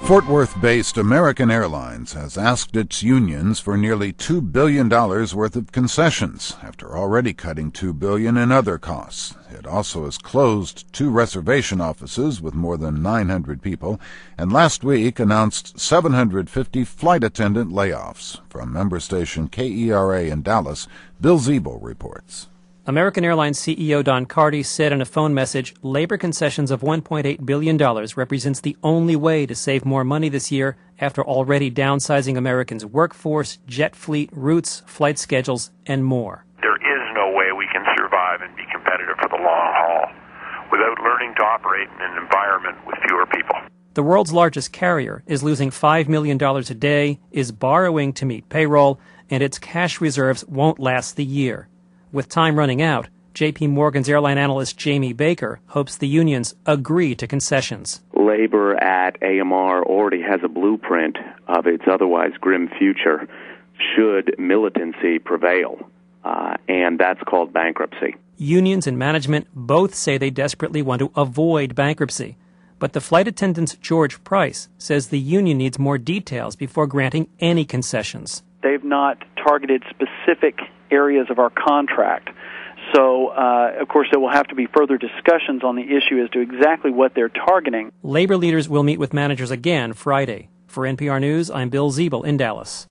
Fort Worth-based American Airlines has asked its unions for nearly $2 billion worth of concessions after already cutting $2 billion in other costs. It also has closed 2 reservation offices with more than 900 people and last week announced 750 flight attendant layoffs. From member station KERA in Dallas, Bill Ziebel reports. American Airlines CEO Don Carty said in a phone message, labor concessions of $1.8 billion represents the only way to save more money this year after already downsizing Americans' workforce, jet fleet, routes, flight schedules, and more. There is no way we can survive and be competitive for the long haul without learning to operate in an environment with fewer people. The world's largest carrier is losing $5 million a day, is borrowing to meet payroll, and its cash reserves won't last the year. With time running out, J.P. Morgan's airline analyst Jamie Baker hopes the unions agree to concessions. Labor at AMR already has a blueprint of its otherwise grim future should militancy prevail, and that's called bankruptcy. Unions and management both say they desperately want to avoid bankruptcy. But the flight attendant's George Price says the union needs more details before granting any concessions. They've not targeted specific areas of our contract. So, of course, there will have to be further discussions on the issue as to exactly what they're targeting. Labor leaders will meet with managers again Friday. For NPR News, I'm Bill Ziebel in Dallas.